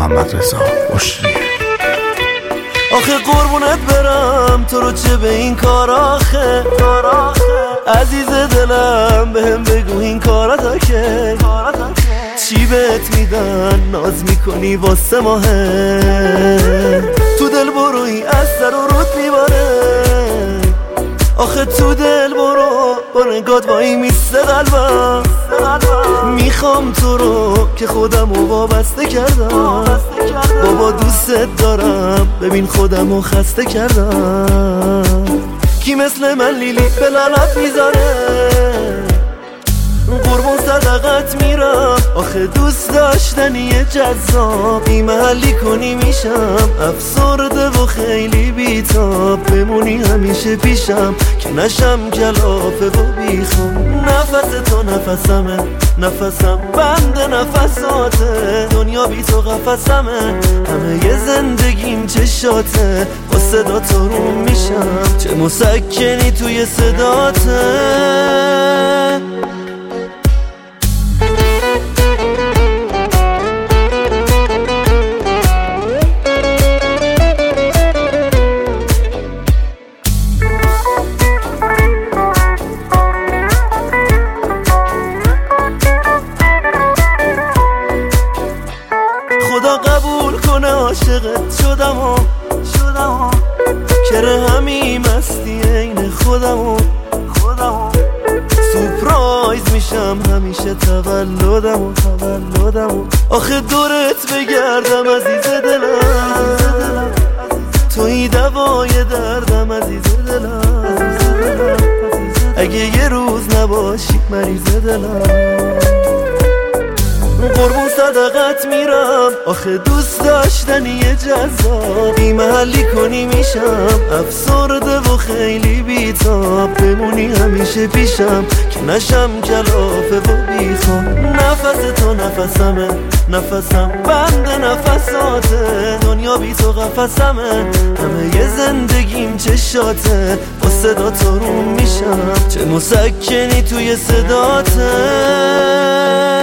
محمد رضا بشری. آخه قربونت برم تو رو چه به این کار آخه عزیز دلم بهم بگو این کارا که چی بهت میدن ناز میکنی واسه ماهه تو دل بروی از سر و رود میباره آخه تو دل برو با نگات وایی میسته قلبم میخوام تو رو که خودم رو وابسته کردم بابا دوست دارم ببین خودم رو خسته کردم کی مثل من لیلی به لعنت میذاره قربون صدقت میرم آخه دوست داشتنی جذاب بی محلی کنی میشم افسرده و خیلی بیتاب بمونی همیشه پیشم که نشم کلافه و بیخوام نفس تو نفسمه نفسم بند نفساته دنیا بی تو قفسمه همه ی زندگیم چشاته با صدا تو رو میشم چه مسکنی توی صداته خدا قبول کنه عاشقت شدم کره همین مستی عین خودم سورپرایز میشم همیشه تولدم آخه دورت بگردم عزیز دلم توی دوای دردم عزیز دلم اگه یه روز نباشی مریض دلم قربون صدقت میرم آخه دوست داشتنی جذاب بی محلی کنی میشم افسرده و خیلی بیتاب بمونی همیشه پیشم که نشم کلافه و بیخوام نفس تو نفسمه نفسم بند نفساته دنیا بی تو قفسمه همه ی زندگیم چشاته با صدا تو رو میشم چه مسکنی توی صداته